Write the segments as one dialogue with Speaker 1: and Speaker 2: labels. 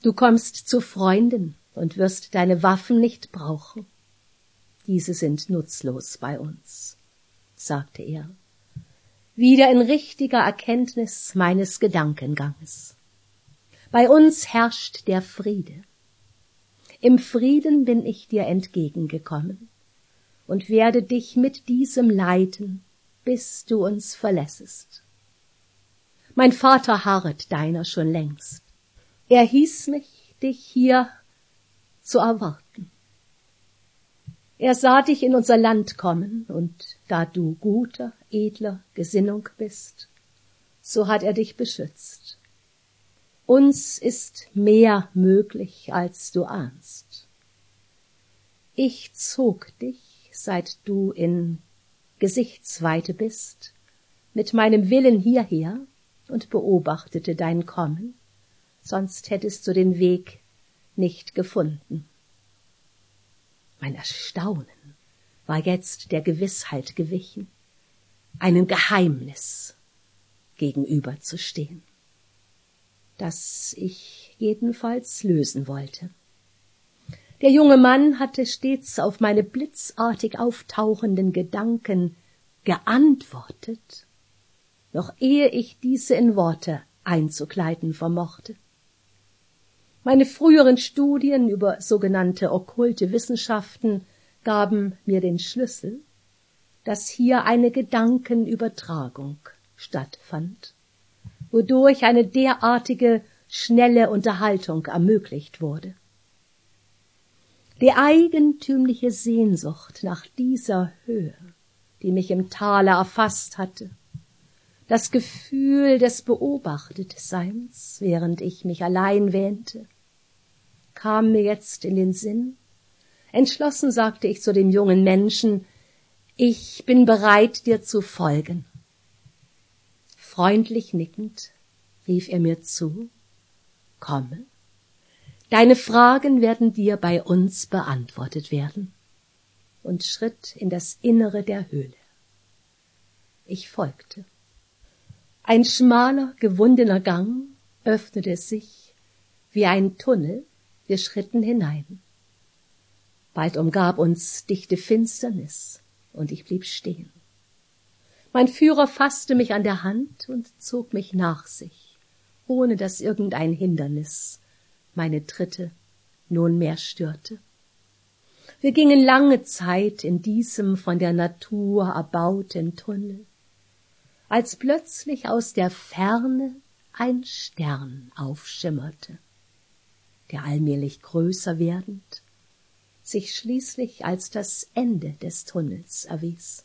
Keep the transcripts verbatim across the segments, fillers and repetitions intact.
Speaker 1: Du kommst zu Freunden und wirst deine Waffen nicht brauchen. Diese sind nutzlos bei uns, sagte er, wieder in richtiger Erkenntnis meines Gedankenganges. Bei uns herrscht der Friede. Im Frieden bin ich dir entgegengekommen und werde dich mit diesem leiten, bis du uns verlässest. Mein Vater harret deiner schon längst. Er hieß mich, dich hier zu erwarten. Er sah dich in unser Land kommen, und da du guter, edler Gesinnung bist, so hat er dich beschützt. Uns ist mehr möglich, als du ahnst. Ich zog dich, seit du in Gesichtsweite bist, mit meinem Willen hierher und beobachtete dein Kommen, sonst hättest du den Weg nicht gefunden. Mein Erstaunen war jetzt der Gewissheit gewichen, einem Geheimnis gegenüberzustehen, das ich jedenfalls lösen wollte. Der junge Mann hatte stets auf meine blitzartig auftauchenden Gedanken geantwortet, noch ehe ich diese in Worte einzukleiden vermochte. Meine früheren Studien über sogenannte okkulte Wissenschaften gaben mir den Schlüssel, dass hier eine Gedankenübertragung stattfand, wodurch eine derartige schnelle Unterhaltung ermöglicht wurde. Die eigentümliche Sehnsucht nach dieser Höhe, die mich im Tale erfasst hatte, das Gefühl des Beobachtetseins, während ich mich allein wähnte, kam mir jetzt in den Sinn. Entschlossen sagte ich zu dem jungen Menschen, ich bin bereit, dir zu folgen. Freundlich nickend rief er mir zu, komme, deine Fragen werden dir bei uns beantwortet werden, und schritt in das Innere der Höhle. Ich folgte. Ein schmaler, gewundener Gang öffnete sich wie ein Tunnel. Wir schritten hinein. Bald umgab uns dichte Finsternis, und ich blieb stehen. Mein Führer fasste mich an der Hand und zog mich nach sich, ohne dass irgendein Hindernis meine Tritte nunmehr störte. Wir gingen lange Zeit in diesem von der Natur erbauten Tunnel, als plötzlich aus der Ferne ein Stern aufschimmerte, der allmählich größer werdend sich schließlich als das Ende des Tunnels erwies,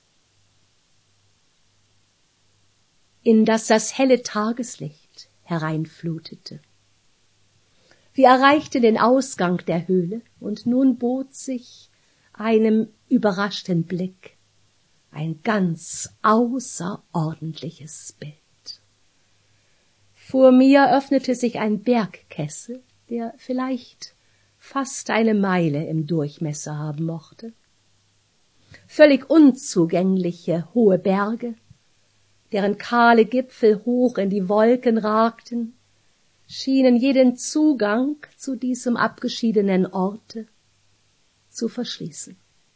Speaker 1: in das das helle Tageslicht hereinflutete. Wir erreichten den Ausgang der Höhle, und nun bot sich einem überraschten Blick ein ganz außerordentliches Bild. Vor mir öffnete sich ein Bergkessel, der vielleicht fast eine Meile im Durchmesser haben mochte. Völlig unzugängliche hohe Berge, deren kahle Gipfel hoch in die Wolken ragten, schienen jeden Zugang zu diesem abgeschiedenen Orte zu verschließen.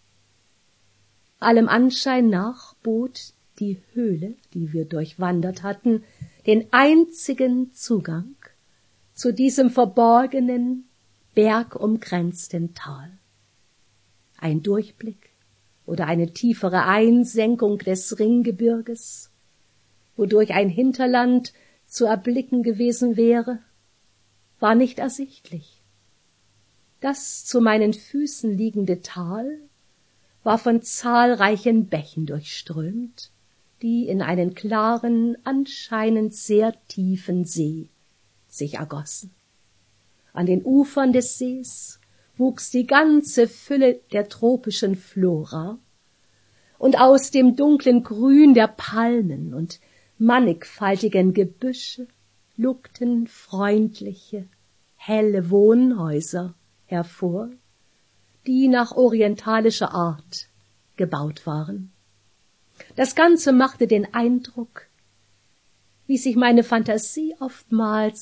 Speaker 1: Allem Anschein nach bot die Höhle, die wir durchwandert hatten, den einzigen Zugang zu diesem verborgenen, bergumgrenzten Tal. Ein Durchblick oder eine tiefere Einsenkung des Ringgebirges, wodurch ein Hinterland zu erblicken gewesen wäre, war nicht ersichtlich. Das zu meinen Füßen liegende Tal war von zahlreichen Bächen durchströmt, die in einen klaren, anscheinend sehr tiefen See sich ergossen. An den Ufern des Sees wuchs die ganze Fülle der tropischen Flora, und aus dem dunklen Grün der Palmen und mannigfaltigen Gebüsche lugten freundliche, helle Wohnhäuser hervor, die nach orientalischer Art gebaut waren. Das Ganze machte den Eindruck, wie sich meine Fantasie oftmals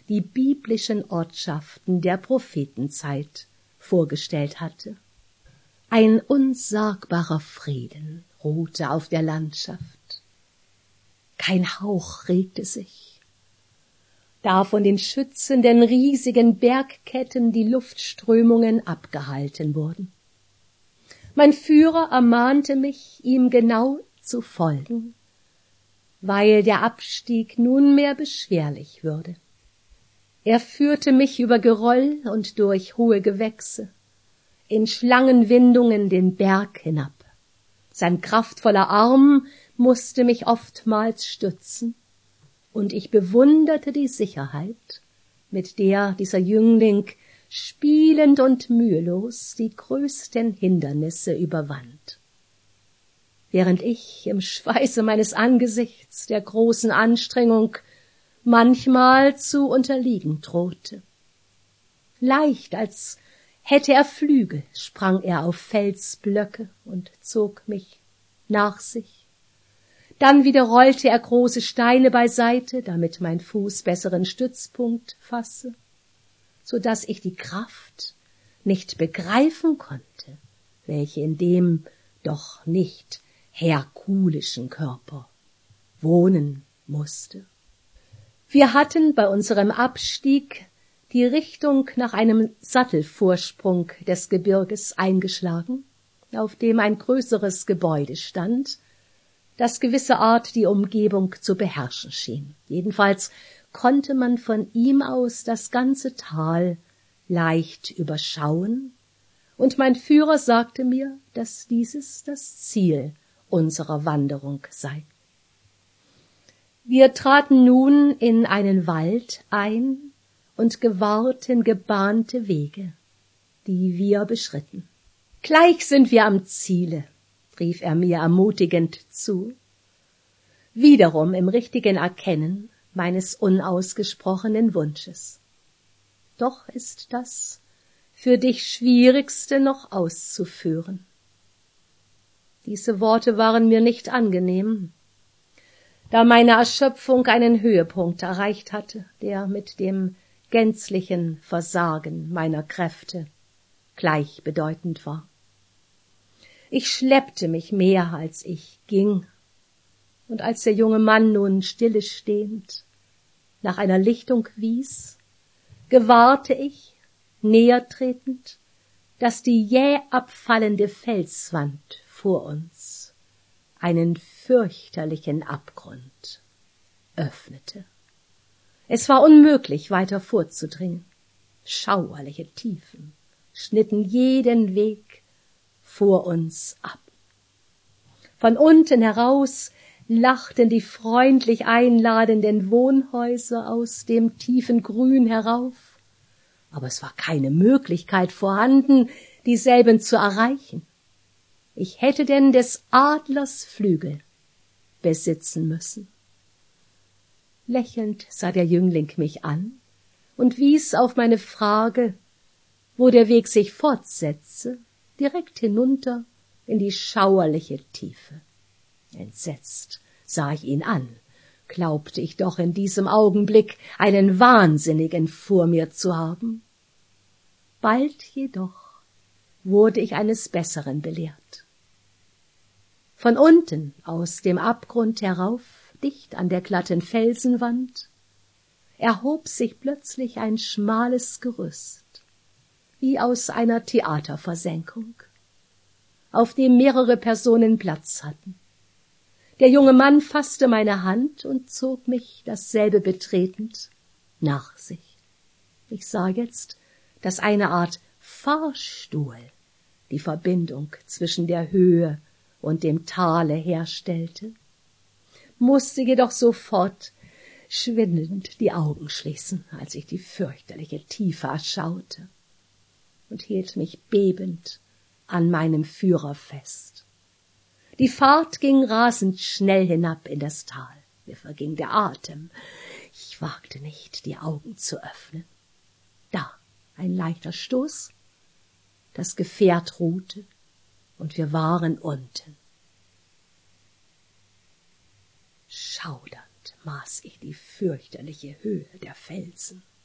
Speaker 1: die biblischen Ortschaften der Prophetenzeit vorgestellt hatte. Ein unsagbarer Frieden ruhte auf der Landschaft. Kein Hauch regte sich. Da von den schützenden riesigen Bergketten die Luftströmungen abgehalten wurden. Mein Führer ermahnte mich, ihm genau zu folgen, weil der Abstieg nunmehr beschwerlich würde. Er führte mich über Geröll und durch hohe Gewächse, in Schlangenwindungen den Berg hinab. Sein kraftvoller Arm musste mich oftmals stützen, und ich bewunderte die Sicherheit, mit der dieser Jüngling spielend und mühelos die größten Hindernisse überwand. Während ich im Schweiße meines Angesichts der großen Anstrengung manchmal zu unterliegen drohte. Leicht, als hätte er Flügel, sprang er auf Felsblöcke und zog mich nach sich. Dann wieder rollte er große Steine beiseite, damit mein Fuß besseren Stützpunkt fasse, so dass ich die Kraft nicht begreifen konnte, welche in dem doch nicht herkulischen Körper wohnen musste. Wir hatten bei unserem Abstieg die Richtung nach einem Sattelvorsprung des Gebirges eingeschlagen, auf dem ein größeres Gebäude stand, das gewisse Art die Umgebung zu beherrschen schien. Jedenfalls konnte man von ihm aus das ganze Tal leicht überschauen, und mein Führer sagte mir, dass dieses das Ziel unserer Wanderung sei. Wir traten nun in einen Wald ein und gewahrten gebahnte Wege, die wir beschritten. »Gleich sind wir am Ziele«, rief er mir ermutigend zu, wiederum im richtigen Erkennen meines unausgesprochenen Wunsches. Doch ist das für dich Schwierigste noch auszuführen. Diese Worte waren mir nicht angenehm, da meine Erschöpfung einen Höhepunkt erreicht hatte, der mit dem gänzlichen Versagen meiner Kräfte gleichbedeutend war. Ich schleppte mich mehr, als ich ging, und als der junge Mann nun stille stehend nach einer Lichtung wies, gewahrte ich, näher tretend, dass die jäh abfallende Felswand vor uns einen fürchterlichen Abgrund öffnete. Es war unmöglich, weiter vorzudringen. Schauerliche Tiefen schnitten jeden Weg vor uns ab. Von unten heraus lachten die freundlich einladenden Wohnhäuser aus dem tiefen Grün herauf, aber es war keine Möglichkeit vorhanden, dieselben zu erreichen. Ich hätte denn des Adlers Flügel besitzen müssen. Lächelnd sah der Jüngling mich an und wies auf meine Frage, wo der Weg sich fortsetze, direkt hinunter in die schauerliche Tiefe. Entsetzt sah ich ihn an, glaubte ich doch in diesem Augenblick einen Wahnsinnigen vor mir zu haben. Bald jedoch wurde ich eines Besseren belehrt. Von unten, aus dem Abgrund herauf, dicht an der glatten Felsenwand, erhob sich plötzlich ein schmales Gerüst, wie aus einer Theaterversenkung, auf dem mehrere Personen Platz hatten. Der junge Mann fasste meine Hand und zog mich, dasselbe betretend, nach sich. Ich sah jetzt, dass eine Art Fahrstuhl die Verbindung zwischen der Höhe und dem Tale herstellte, musste jedoch sofort schwindend die Augen schließen, als ich die fürchterliche Tiefe erschaute, und hielt mich bebend an meinem Führer fest. Die Fahrt ging rasend schnell hinab in das Tal. Mir verging der Atem. Ich wagte nicht, die Augen zu öffnen. Da, ein leichter Stoß. Das Gefährt ruhte, und wir waren unten. Schaudernd maß ich die fürchterliche Höhe der Felsen.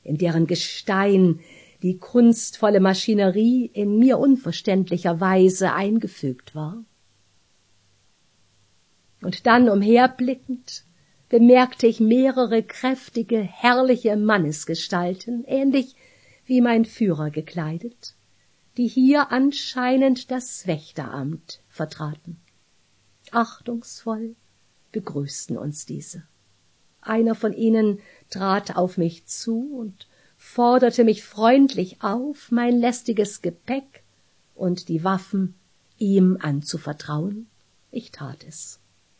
Speaker 1: in deren Gestein die kunstvolle Maschinerie in mir unverständlicher Weise eingefügt war. Und dann umherblickend bemerkte ich mehrere kräftige, herrliche Mannesgestalten, ähnlich wie mein Führer gekleidet, die hier anscheinend das Wächteramt vertraten. Achtungsvoll begrüßten uns diese. Einer von ihnen trat auf mich zu und forderte mich freundlich auf, mein lästiges Gepäck und die Waffen ihm anzuvertrauen. Ich tat es.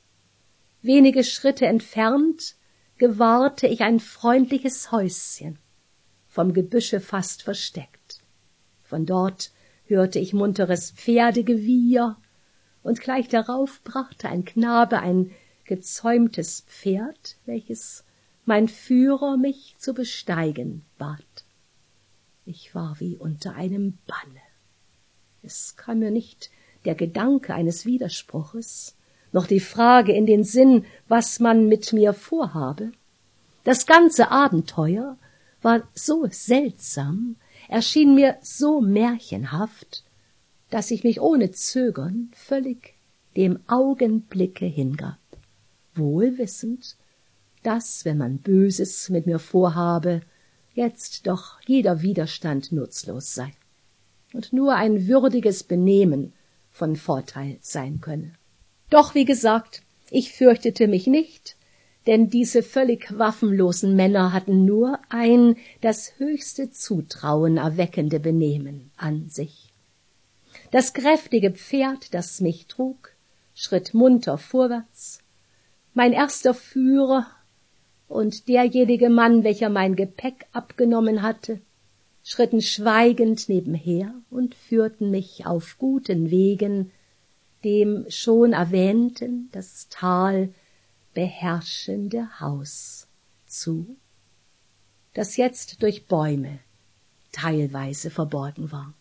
Speaker 1: Wenige Schritte entfernt gewahrte ich ein freundliches Häuschen, vom Gebüsche fast versteckt. Von dort hörte ich munteres Pferdegewieher, und gleich darauf brachte ein Knabe ein gezäumtes Pferd, welches mein Führer mich zu besteigen bat. Ich war wie unter einem Banne. Es kam mir nicht der Gedanke eines Widerspruches, noch die Frage in den Sinn, was man mit mir vorhabe. Das ganze Abenteuer war so seltsam, erschien mir so märchenhaft, dass ich mich ohne Zögern völlig dem Augenblicke hingab, wohl wissend, dass, wenn man Böses mit mir vorhabe, jetzt doch jeder Widerstand nutzlos sei und nur ein würdiges Benehmen von Vorteil sein könne. Doch, wie gesagt, ich fürchtete mich nicht, denn diese völlig waffenlosen Männer hatten nur ein das höchste Zutrauen erweckende Benehmen an sich. Das kräftige Pferd, das mich trug, schritt munter vorwärts. Mein erster Führer und derjenige Mann, welcher mein Gepäck abgenommen hatte, schritten schweigend nebenher und führten mich auf guten Wegen dem schon erwähnten, das Tal beherrschende Haus zu, das jetzt durch Bäume teilweise verborgen war.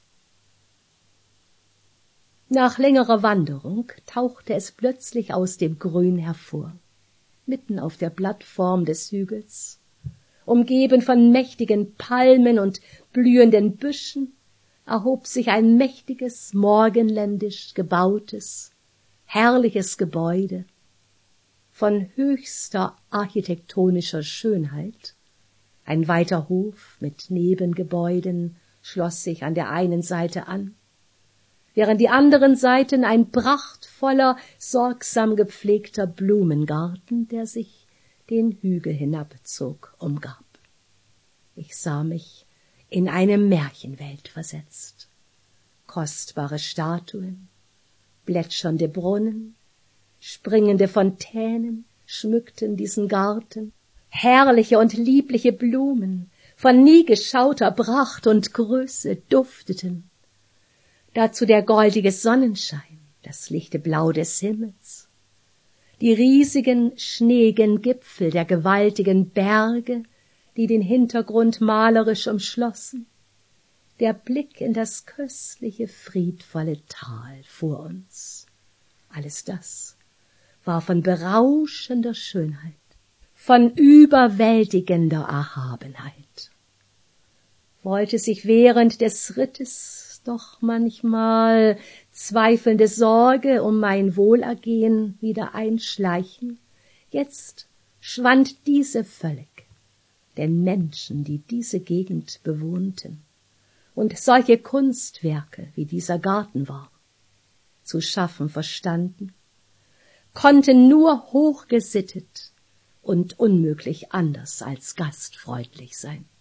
Speaker 1: Nach längerer Wanderung tauchte es plötzlich aus dem Grün hervor, mitten auf der Plattform des Hügels, umgeben von mächtigen Palmen und blühenden Büschen, erhob sich ein mächtiges, morgenländisch gebautes, herrliches Gebäude von höchster architektonischer Schönheit. Ein weiter Hof mit Nebengebäuden schloss sich an der einen Seite an, während die anderen Seiten ein prachtvoller, sorgsam gepflegter Blumengarten, der sich den Hügel hinabzog, umgab. Ich sah mich in eine Märchenwelt versetzt. Kostbare Statuen, plätschernde Brunnen, springende Fontänen schmückten diesen Garten, herrliche und liebliche Blumen von nie geschauter Pracht und Größe dufteten. Dazu der goldige Sonnenschein, das lichte Blau des Himmels, die riesigen, schneeigen Gipfel der gewaltigen Berge, die den Hintergrund malerisch umschlossen, der Blick in das köstliche, friedvolle Tal vor uns. Alles das war von berauschender Schönheit, von überwältigender Erhabenheit. Wollte sich während des Rittes doch manchmal zweifelnde Sorge um mein Wohlergehen wieder einschleichen, jetzt schwand diese völlig, denn Menschen, die diese Gegend bewohnten und solche Kunstwerke wie dieser Garten war, zu schaffen verstanden, konnten nur hochgesittet und unmöglich anders als gastfreundlich sein.